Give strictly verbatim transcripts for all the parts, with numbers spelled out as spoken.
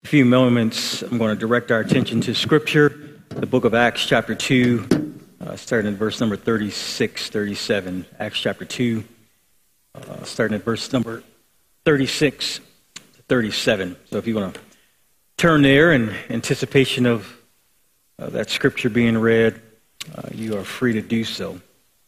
few moments, I'm going to direct our attention to Scripture, the book of Acts chapter two, uh, starting at verse number thirty-six, thirty-seven. Acts chapter two, uh, starting at verse number thirty-six to thirty-seven. So if you want to turn there in anticipation of uh, that Scripture being read, uh, you are free to do so.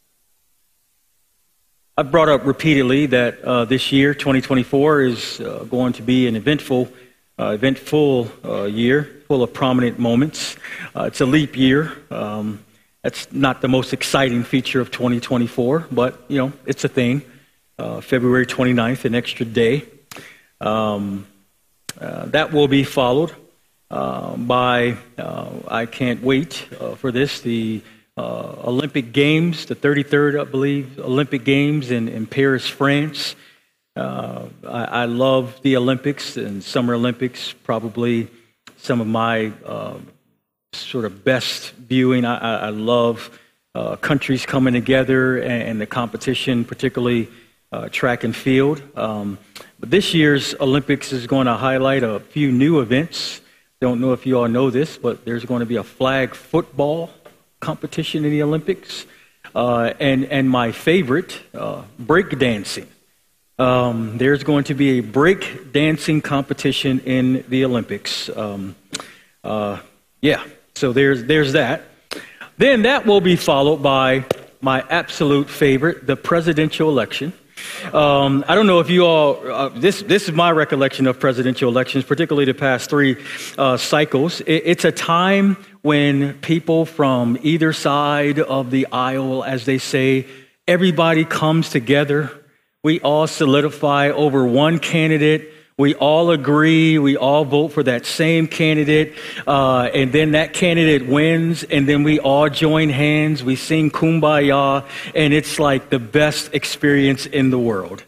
I've brought up repeatedly that uh, this year, twenty twenty-four, is uh, going to be an eventful Uh, eventful uh, year, full of prominent moments. Uh, it's a leap year. Um, that's not the most exciting feature of twenty twenty-four, but, you know, it's a thing. Uh, February twenty-ninth, an extra day. Um, uh, that will be followed uh, by, uh, I can't wait uh, for this, the uh, Olympic Games, the thirty-third, I believe, Olympic Games in, in Paris, France. Uh, I, I love the Olympics and Summer Olympics, probably some of my uh, sort of best viewing. I, I, I love uh, countries coming together and, and the competition, particularly uh, track and field. Um, but this year's Olympics is going to highlight a few new events. Don't know if you all know this, but there's going to be a flag football competition in the Olympics. Uh, and, and my favorite, uh, break dancing. Um, there's going to be a break dancing competition in the Olympics. Um, uh, yeah, so there's there's that. Then that will be followed by my absolute favorite, the presidential election. Um, I don't know if you all, uh, this this is my recollection of presidential elections, particularly the past three uh, cycles. It, it's a time when people from either side of the aisle, as they say, everybody comes together. We all solidify over one candidate. We all agree. We all vote for that same candidate. Uh, and then that candidate wins. And then we all join hands. We sing Kumbaya. And it's like the best experience in the world.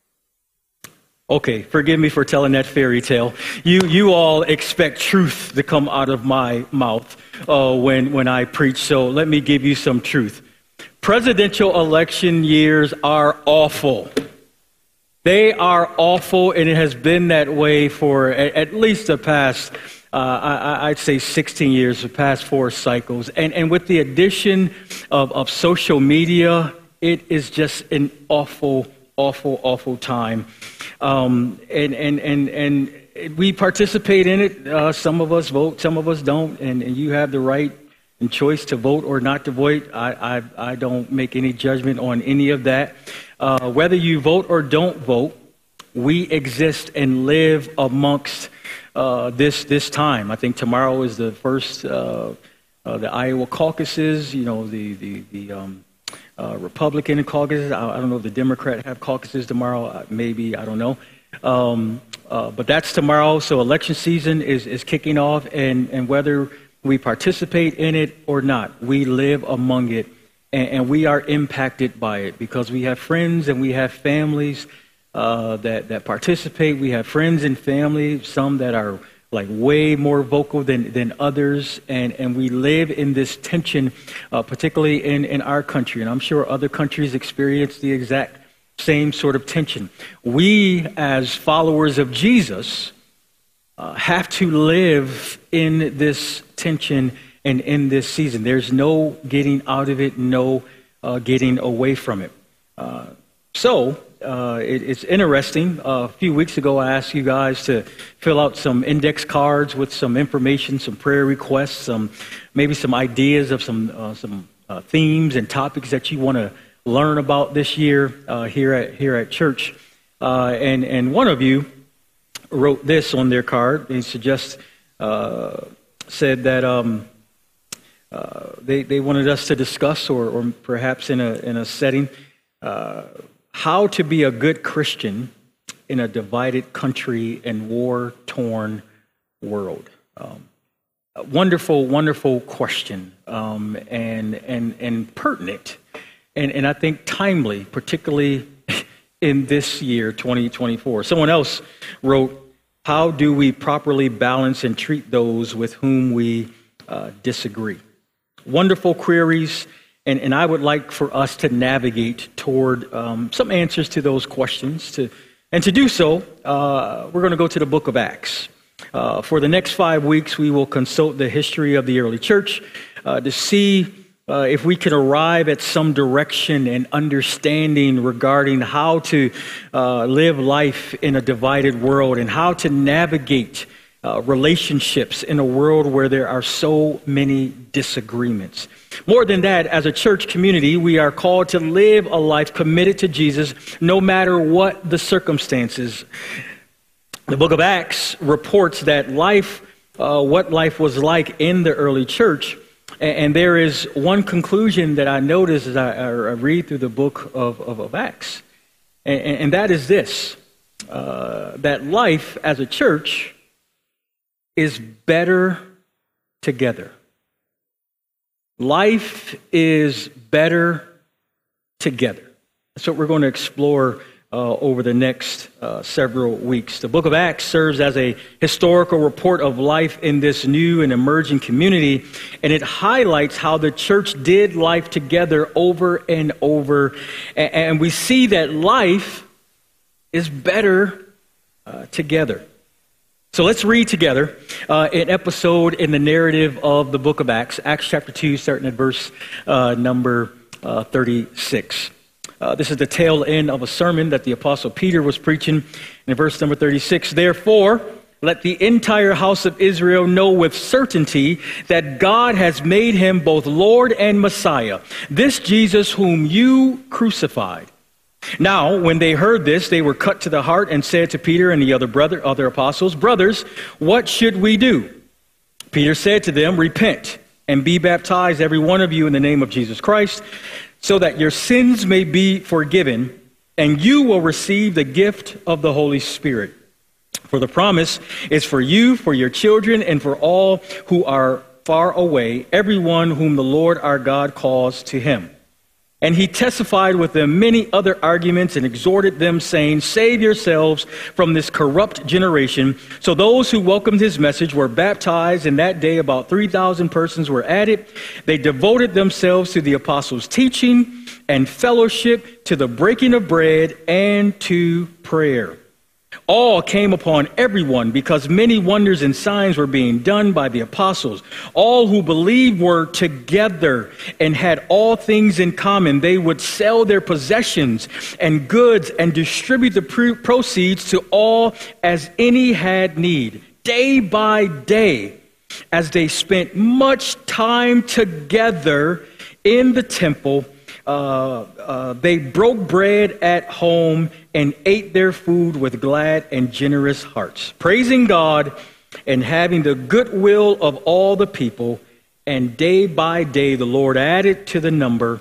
Okay, forgive me for telling that fairy tale. You you all expect truth to come out of my mouth uh, when, when I preach. So let me give you some truth. Presidential election years are awful. They are awful, and it has been that way for at least the past, uh, I, I'd say sixteen years, the past four cycles. And, and with the addition of, of social media, it is just an awful, awful, awful time. Um, and, and, and, and we participate in it. Uh, some of us vote, some of us don't, and, and you have the right and choice to vote or not to vote. I, I, I don't make any judgment on any of that. Uh, whether you vote or don't vote, we exist and live amongst uh, this this time. I think tomorrow is the first, uh, uh, the Iowa caucuses, you know, the, the, the um, uh, Republican caucuses. I, I don't know if the Democrat have caucuses tomorrow. Maybe, I don't know. Um, uh, but that's tomorrow. So election season is, is kicking off, and, and whether we participate in it or not, we live among it, and, and we are impacted by it because we have friends and we have families uh, that, that participate. We have friends and family, some that are like way more vocal than, than others, and, and we live in this tension, uh, particularly in, in our country, and I'm sure other countries experience the exact same sort of tension. We, as followers of Jesus, Uh, have to live in this tension and in this season. There's no getting out of it, no uh, getting away from it. Uh, so uh, it, it's interesting. Uh, a few weeks ago, I asked you guys to fill out some index cards with some information, some prayer requests, some maybe some ideas of some uh, some uh, themes and topics that you want to learn about this year uh, here at here at church. Uh, and and one of you wrote this on their card. They suggest, uh, said that um, uh, they they wanted us to discuss, or, or perhaps in a in a setting, uh, how to be a good Christian in a divided country and war-torn world. Um, a wonderful, wonderful question, um, and and and pertinent, and and I think timely, particularly in this year, twenty twenty-four. Someone else wrote, how do we properly balance and treat those with whom we uh, disagree? Wonderful queries, and, and I would like for us to navigate toward um, some answers to those questions. To, and to do so, uh, we're going to go to the book of Acts. Uh, for the next five weeks, we will consult the history of the early church uh, to see uh, if we can arrive at some direction and understanding regarding how to uh, live life in a divided world and how to navigate uh, relationships in a world where there are so many disagreements. More than that, as a church community, we are called to live a life committed to Jesus no matter what the circumstances. The book of Acts reports that life, uh, what life was like in the early church. And, and there is one conclusion that I notice as I, I read through the book of, of, of Acts. And, and that is this, uh, that life as a church is better together. Life is better together. That's what we're going to explore uh, over the next uh, several weeks. The book of Acts serves as a historical report of life in this new and emerging community, and it highlights how the church did life together over and over. And, and we see that life is better uh, together. So let's read together uh, an episode in the narrative of the book of Acts, Acts chapter two, starting at verse uh, number uh, thirty-six. Uh, this is the tail end of a sermon that the Apostle Peter was preaching. In verse number thirty-six, therefore, let the entire house of Israel know with certainty that God has made him both Lord and Messiah, this Jesus whom you crucified. Now, when they heard this, they were cut to the heart and said to Peter and the other brother, other apostles, brothers, what should we do? Peter said to them, repent and be baptized, every one of you, in the name of Jesus Christ, so that your sins may be forgiven, and you will receive the gift of the Holy Spirit. For the promise is for you, for your children, and for all who are far away, everyone whom the Lord our God calls to him. And he testified with them many other arguments and exhorted them, saying, save yourselves from this corrupt generation. So those who welcomed his message were baptized, and that day about three thousand persons were added. They devoted themselves to the apostles' teaching and fellowship, to the breaking of bread, and to prayer. All came upon everyone because many wonders and signs were being done by the apostles. All who believed were together and had all things in common. They would sell their possessions and goods and distribute the proceeds to all as any had need. Day by day, as they spent much time together in the temple, Uh, uh, they broke bread at home and ate their food with glad and generous hearts, praising God and having the goodwill of all the people. And day by day, the Lord added to the number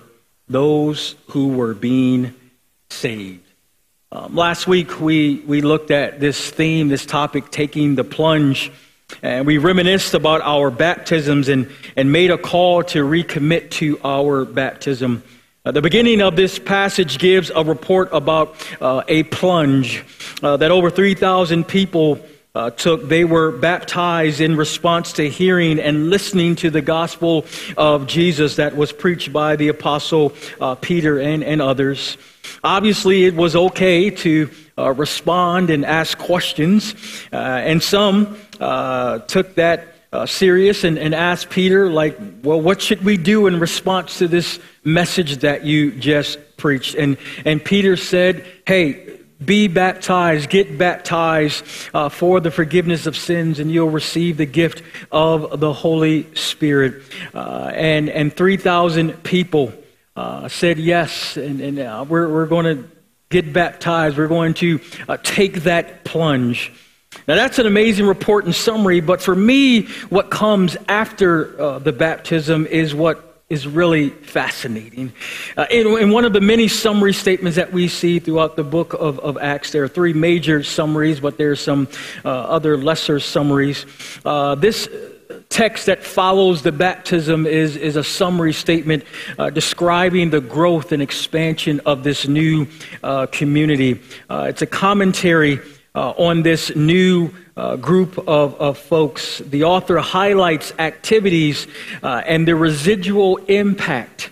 those who were being saved. Um, last week, we, we looked at this theme, this topic, taking the plunge. And we reminisced about our baptisms and, and made a call to recommit to our baptism. Uh, the beginning of this passage gives a report about uh, a plunge uh, that over three thousand people uh, took. They were baptized in response to hearing and listening to the gospel of Jesus that was preached by the apostle uh, Peter and, and others. Obviously, it was okay to uh, respond and ask questions, uh, and some uh, took that Uh, serious and, and asked Peter, like, well, what should we do in response to this message that you just preached? And and Peter said, hey, be baptized, get baptized uh, for the forgiveness of sins, and you'll receive the gift of the Holy Spirit. Uh, and and three thousand people uh, said yes, and, and uh, we're we're going to get baptized. We're going to uh, take that plunge. Now, that's an amazing report and summary, but for me, what comes after uh, the baptism is what is really fascinating. Uh, in, in one of the many summary statements that we see throughout the book of, of Acts, there are three major summaries, but there are some uh, other lesser summaries. Uh, this text that follows the baptism is, is a summary statement uh, describing the growth and expansion of this new uh, community. Uh, it's a commentary Uh, on this new uh, group of, of folks. The author highlights activities uh, and the residual impact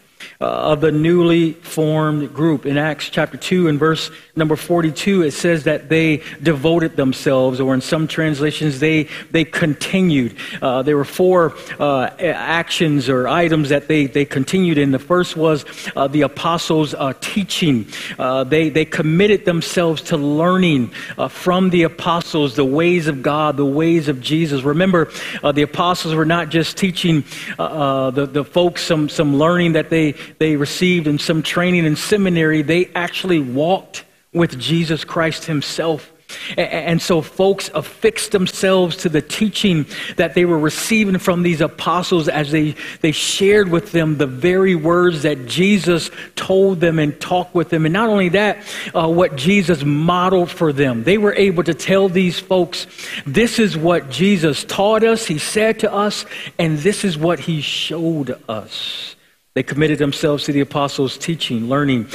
of the newly formed group. In Acts chapter two and verse number forty-two, it says that they devoted themselves, or in some translations, they they continued. Uh, there were four uh, actions or items that they, they continued in. The first was uh, the apostles' uh, teaching. Uh, they, they committed themselves to learning uh, from the apostles the ways of God, the ways of Jesus. Remember, uh, the apostles were not just teaching uh, uh, the, the folks some, some learning that they they received and some training in seminary. They actually walked with Jesus Christ himself. And so folks affixed themselves to the teaching that they were receiving from these apostles as they, they shared with them the very words that Jesus told them and talked with them. And not only that, uh, what Jesus modeled for them. They were able to tell these folks, this is what Jesus taught us, he said to us, and this is what he showed us. They committed themselves to the apostles' teaching, learning.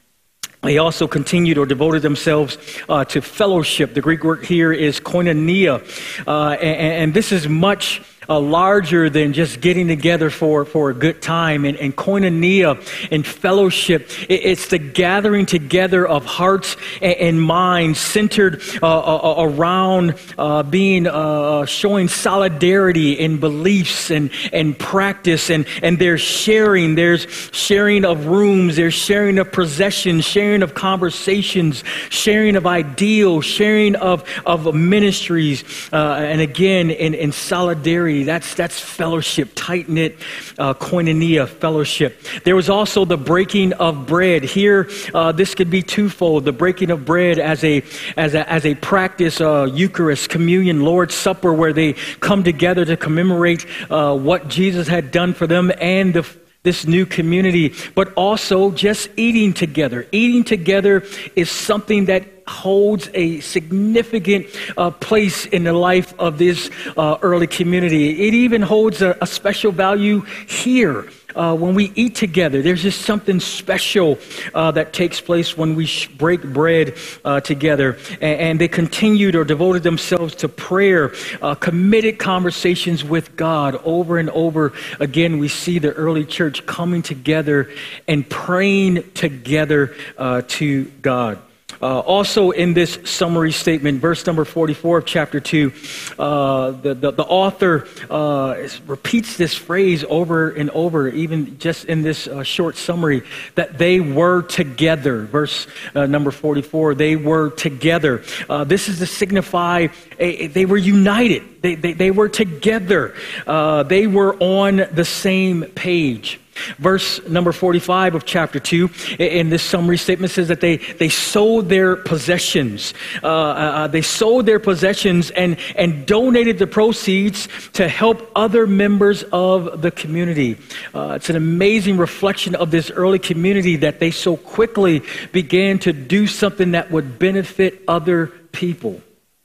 They also continued or devoted themselves uh, to fellowship. The Greek word here is koinonia, uh, and, and this is much Uh, larger than just getting together for, for a good time. And, and koinonia and fellowship, it, it's the gathering together of hearts and, and minds centered uh, uh, around uh, being uh, showing solidarity in beliefs and, and practice. And, and there's sharing. There's sharing of rooms. There's sharing of possessions, sharing of conversations, sharing of ideals, sharing of, of ministries. Uh, and again, in, in solidarity. That's that's fellowship, tight-knit uh, koinonia fellowship. There was also the breaking of bread. Here, uh, this could be twofold: the breaking of bread as a as a as a practice, uh, Eucharist, communion, Lord's Supper, where they come together to commemorate uh, what Jesus had done for them and the this new community, but also just eating together. Eating together is something that holds a significant uh, place in the life of this uh, early community. It even holds a, a special value here. Uh, when we eat together, there's just something special uh, that takes place when we sh- break bread uh, together. And, and they continued or devoted themselves to prayer, uh, committed conversations with God over and over again. We see the early church coming together and praying together uh, to God. Uh, also in this summary statement, verse number forty-four of chapter two, uh, the, the, the author uh, repeats this phrase over and over, even just in this uh, short summary, that they were together. Verse uh, number forty-four, they were together. Uh, this is to signify a, they were united. They, they, they were together. Uh, they were on the same page. Verse number forty-five of chapter two, in this summary statement, says that they, they sold their possessions. Uh, uh, they sold their possessions and, and donated the proceeds to help other members of the community. Uh, it's an amazing reflection of this early community that they so quickly began to do something that would benefit other people.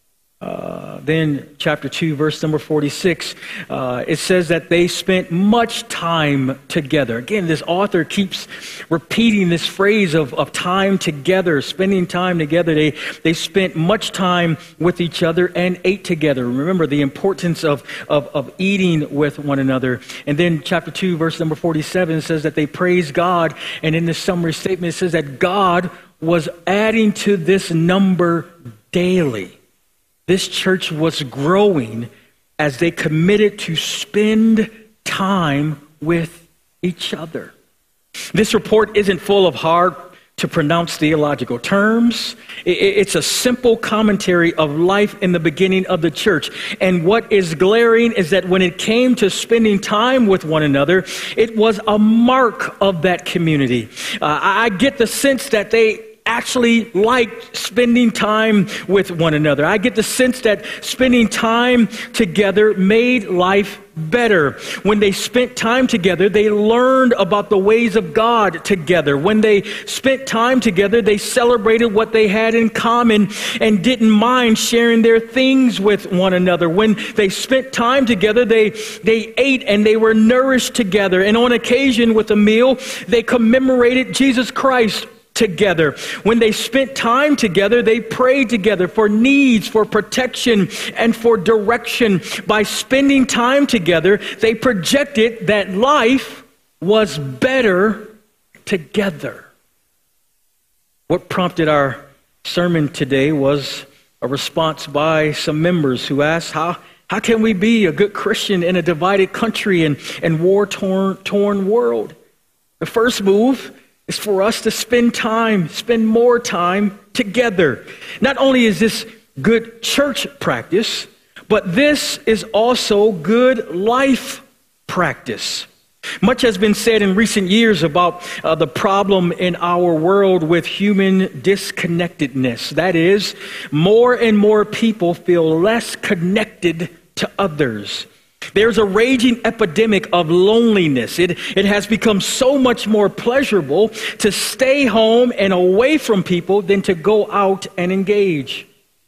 Uh, then chapter two, verse number forty-six, uh, it says that they spent much time together. Again, this author keeps repeating this phrase of, of time together, spending time together. They, they spent much time with each other and ate together. Remember the importance of, of, of eating with one another. And then chapter two, verse number forty-seven says that they praised God. And in this summary statement, it says that God was adding to this number daily. This church was growing as they committed to spend time with each other. This report isn't full of hard to pronounce theological terms. It's a simple commentary of life in the beginning of the church. And what is glaring is that when it came to spending time with one another, it was a mark of that community. Uh, I get the sense that they actually liked spending time with one another. I get the sense that spending time together made life better. When they spent time together, they learned about the ways of God together. When they spent time together, they celebrated what they had in common and didn't mind sharing their things with one another. When they spent time together, they, they ate and they were nourished together. And on occasion with a meal, they commemorated Jesus Christ together. When they spent time together, they prayed together for needs, for protection, and for direction. By spending time together, they projected that life was better together. What prompted our sermon today was a response by some members who asked, how, how can we be a good Christian in a divided country and, and war-torn torn world? The first move is for us to spend time, spend more time together. Not only is this good church practice, but this is also good life practice. Much has been said in recent years about uh, the problem in our world with human disconnectedness. That is, more and more people feel less connected to others. There's a raging epidemic of loneliness. It, it has become so much more pleasurable to stay home and away from people than to go out and engage.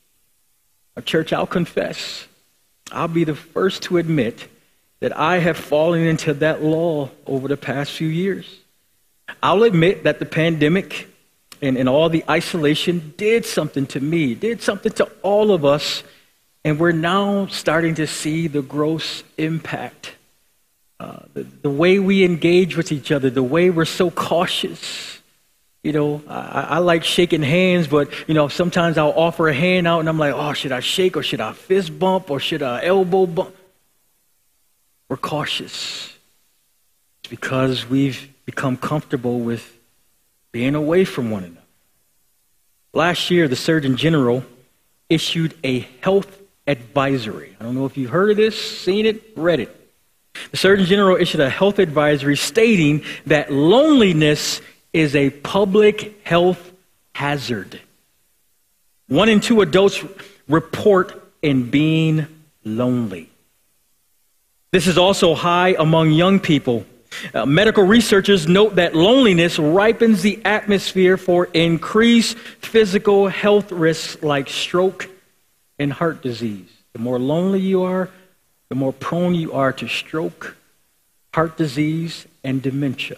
A church, I'll confess, I'll be the first to admit that I have fallen into that law over the past few years. I'll admit that the pandemic and, and all the isolation did something to me, did something to all of us, and we're now starting to see the gross impact. Uh, the, the way we engage with each other, the way we're so cautious. You know, I, I like shaking hands, but, you know, sometimes I'll offer a hand out and I'm like, oh, should I shake or should I fist bump or should I elbow bump? We're cautious. It's because we've become comfortable with being away from one another. Last year, the Surgeon General issued a health advisory. I don't know if you've heard of this, seen it, read it. The Surgeon General issued a health advisory stating that loneliness is a public health hazard. One in two adults report in being lonely. This is also high among young people. Uh, medical researchers note that loneliness ripens the atmosphere for increased physical health risks like stroke and heart disease. The more lonely you are, the more prone you are to stroke, heart disease, and dementia.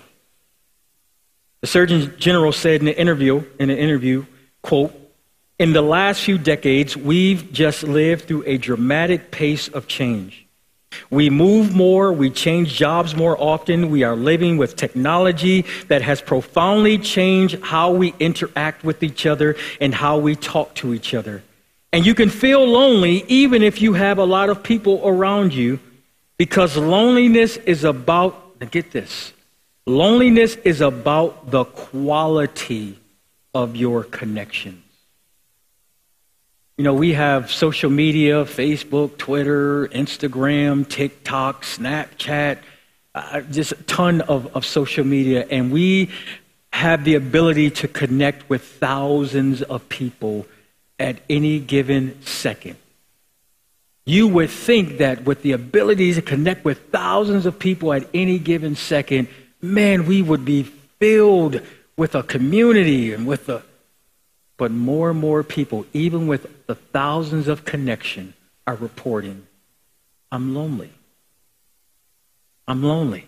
The Surgeon General said in an interview, in an interview, quote, "In the last few decades, we've just lived through a dramatic pace of change. We move more, we change jobs more often, we are living with technology that has profoundly changed how we interact with each other and how we talk to each other. And you can feel lonely even if you have a lot of people around you, because loneliness is about, now get this, loneliness is about the quality of your connections. You know, we have social media, Facebook, Twitter, Instagram, TikTok, Snapchat, uh, just a ton of, of social media. And we have the ability to connect with thousands of people at any given second. You would think that with the ability to connect with thousands of people at any given second, man, we would be filled with a community and with a But more and more people, even with the thousands of connection, are reporting, I'm lonely. I'm lonely.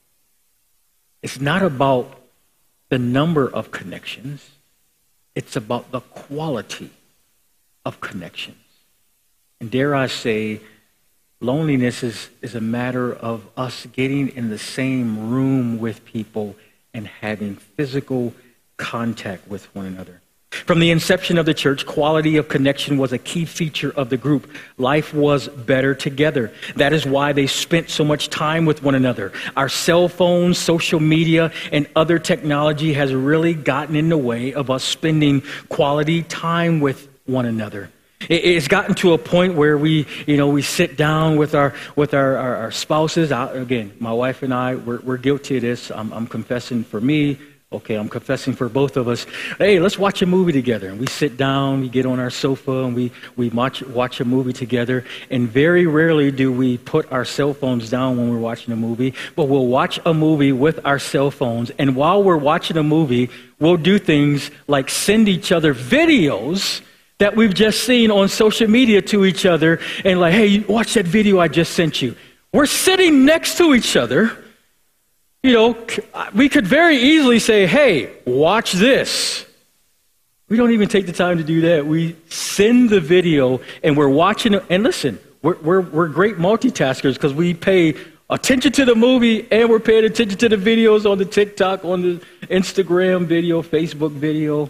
It's not about the number of connections. It's about the quality of connections. And dare I say, loneliness is, is a matter of us getting in the same room with people and having physical contact with one another. From the inception of the church, quality of connection was a key feature of the group. Life was better together. That is why they spent so much time with one another. Our cell phones, social media, and other technology has really gotten in the way of us spending quality time with one another. It's gotten to a point where we, you know, we sit down with our with our, our, our spouses. I, again, my wife and I, we're, we're guilty of this. I'm, I'm confessing for me. Okay, I'm confessing for both of us. Hey, let's watch a movie together. And we sit down, we get on our sofa, and we, we watch, watch a movie together. And very rarely do we put our cell phones down when we're watching a movie, but we'll watch a movie with our cell phones. And while we're watching a movie, we'll do things like send each other videos that we've just seen on social media to each other. And like, hey, watch that video I just sent you. We're sitting next to each other. You know, we could very easily say, hey, watch this. We don't even take the time to do that. We send the video and we're watching it. And listen, we're, we're, we're great multitaskers because we pay attention to the movie, and we're paying attention to the videos on the TikTok, on the Instagram video, Facebook video.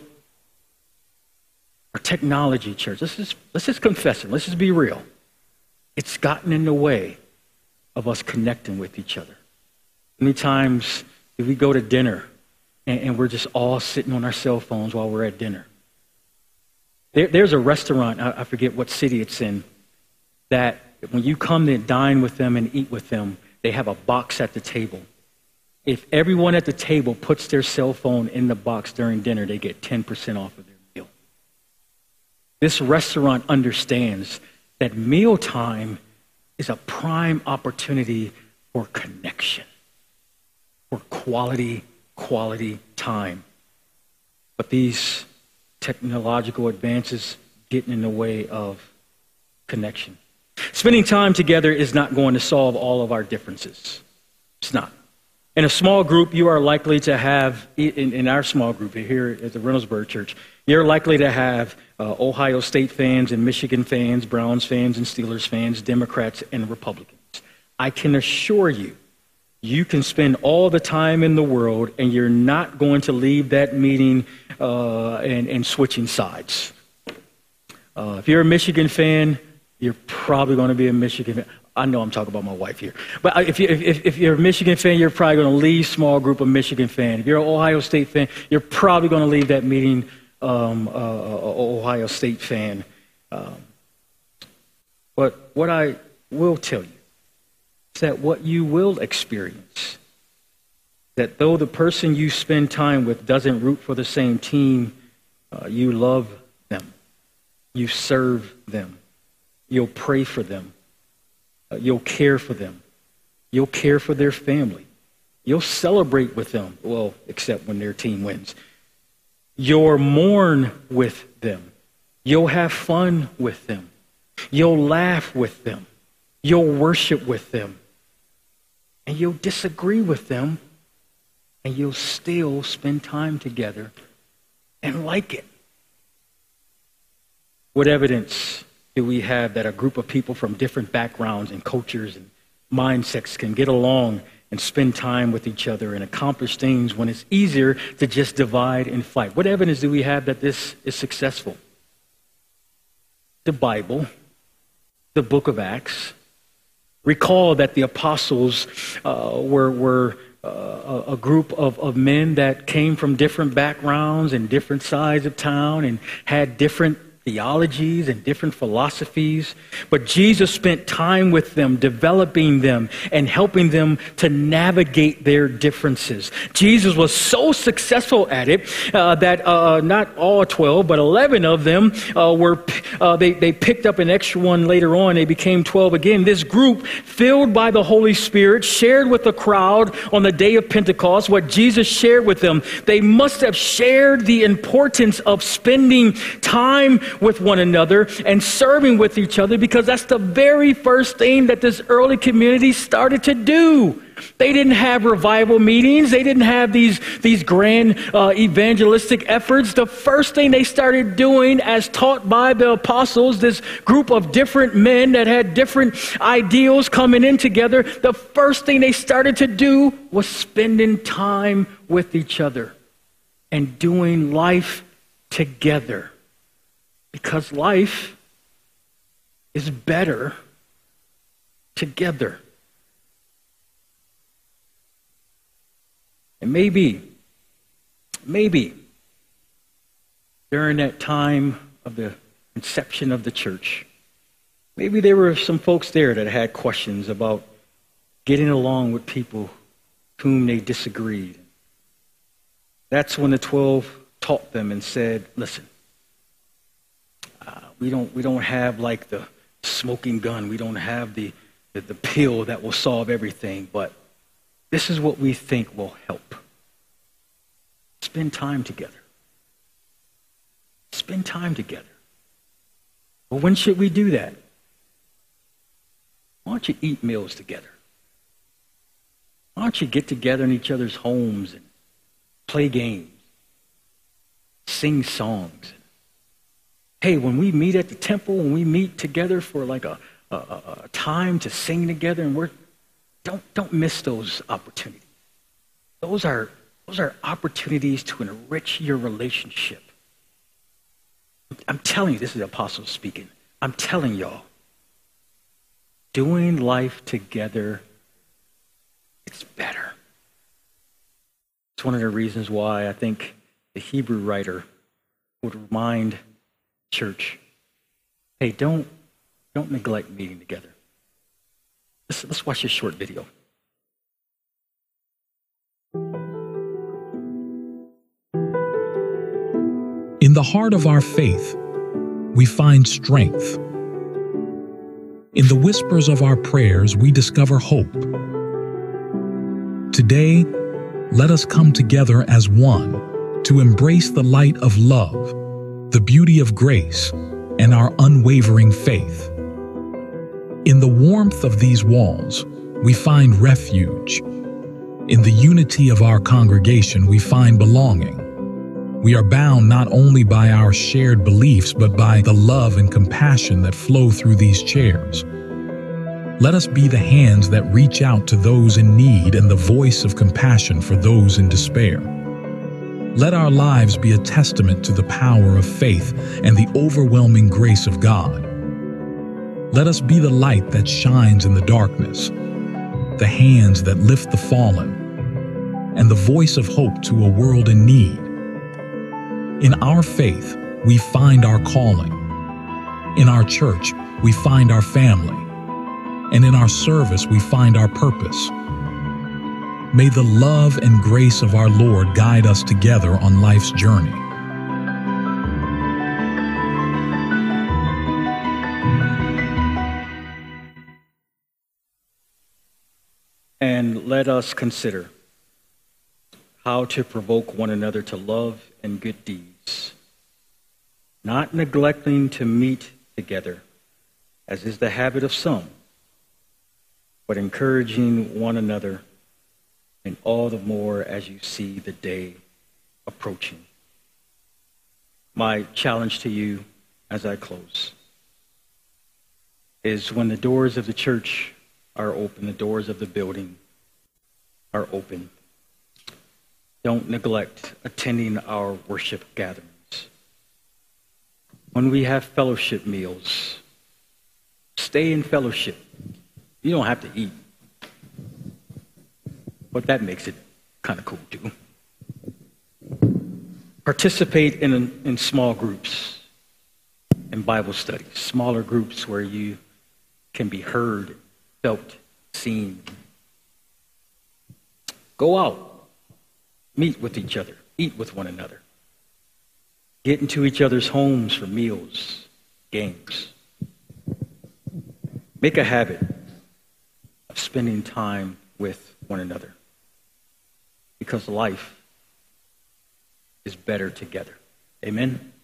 Our technology, church, let's just, let's just confess it. Let's just be real. It's gotten in the way of us connecting with each other. Many times, if we go to dinner and, and we're just all sitting on our cell phones while we're at dinner. There, there's a restaurant, I, I forget what city it's in, that when you come to dine with them and eat with them, they have a box at the table. If everyone at the table puts their cell phone in the box during dinner, they get ten percent off of their meal. This restaurant understands that mealtime is a prime opportunity for connection, for quality, quality time. But these technological advances getting in the way of connection. Spending time together is not going to solve all of our differences. It's not. In a small group, you are likely to have, in, in our small group here at the Reynoldsburg Church, you're likely to have uh, Ohio State fans and Michigan fans, Browns fans and Steelers fans, Democrats and Republicans. I can assure you, you can spend all the time in the world and you're not going to leave that meeting uh, and, and switching sides. Uh, if you're a Michigan fan, you're probably going to be a Michigan fan. I know I'm talking about my wife here. But if, you, if, if you're a Michigan fan, you're probably going to leave small group of Michigan fan. If you're an Ohio State fan, you're probably going to leave that meeting um, uh, Ohio State fan. Um, but what I will tell you is that what you will experience, that though the person you spend time with doesn't root for the same team, uh, you love them. You serve them. You'll pray for them. Uh, you'll care for them. You'll care for their family. You'll celebrate with them. Well, except when their team wins. You'll mourn with them. You'll have fun with them. You'll laugh with them. You'll worship with them. And you'll disagree with them. And you'll still spend time together and like it. What evidence do we have that a group of people from different backgrounds and cultures and mindsets can get along and spend time with each other and accomplish things when it's easier to just divide and fight? What evidence do we have that this is successful? The Bible, the book of Acts. Recall that the apostles uh, were, were uh, a group of, of men that came from different backgrounds and different sides of town and had different theologies and different philosophies, but Jesus spent time with them, developing them and helping them to navigate their differences. Jesus was so successful at it uh, that uh, not all twelve, but eleven of them uh, were, uh, they, they picked up an extra one later on. They became twelve again. This group, filled by the Holy Spirit, shared with the crowd on the day of Pentecost what Jesus shared with them. They must have shared the importance of spending time with one another and serving with each other, because that's the very first thing that this early community started to do. They didn't have revival meetings. They didn't have these, these grand uh, evangelistic efforts. The first thing they started doing, as taught by the apostles, this group of different men that had different ideals coming in together, the first thing they started to do was spending time with each other and doing life together. Because life is better together. And maybe, maybe during that time of the inception of the church, maybe there were some folks there that had questions about getting along with people whom they disagreed. That's when the twelve taught them and said, listen, uh, we don't we don't have like the smoking gun. We don't have the, the, the pill that will solve everything, but this is what we think will help. Spend time together. Spend time together. Well, when should we do that? Why don't you eat meals together? Why don't you get together in each other's homes and play games, sing songs? Hey, when we meet at the temple, when we meet together for like a, a, a time to sing together and work, Don't, don't miss those opportunities. Those are, those are opportunities to enrich your relationship. I'm telling you, this is the apostle speaking. I'm telling y'all, doing life together, it's better. It's one of the reasons why I think the Hebrew writer would remind church, hey, don't, don't neglect meeting together. Let's, let's watch this short video. In the heart of our faith, we find strength. In the whispers of our prayers, we discover hope. Today, let us come together as one to embrace the light of love, the beauty of grace, and our unwavering faith. In the warmth of these walls, we find refuge. In the unity of our congregation, we find belonging. We are bound not only by our shared beliefs, but by the love and compassion that flow through these chairs. Let us be the hands that reach out to those in need and the voice of compassion for those in despair. Let our lives be a testament to the power of faith and the overwhelming grace of God. Let us be the light that shines in the darkness, the hands that lift the fallen, and the voice of hope to a world in need. In our faith, we find our calling. In our church, we find our family. And in our service, we find our purpose. May the love and grace of our Lord guide us together on life's journey. And let us consider how to provoke one another to love and good deeds, not neglecting to meet together, as is the habit of some, but encouraging one another, and all the more as you see the day approaching. My challenge to you as I close is when the doors of the church are open, the doors of the building are open, don't neglect attending our worship gatherings. When we have fellowship meals, stay in fellowship. You don't have to eat, but that makes it kind of cool too. Participate in, in small groups, in Bible studies, smaller groups where you can be heard, felt, seen. Go out, meet with each other, eat with one another. Get into each other's homes for meals, games. Make a habit of spending time with one another, because life is better together. Amen.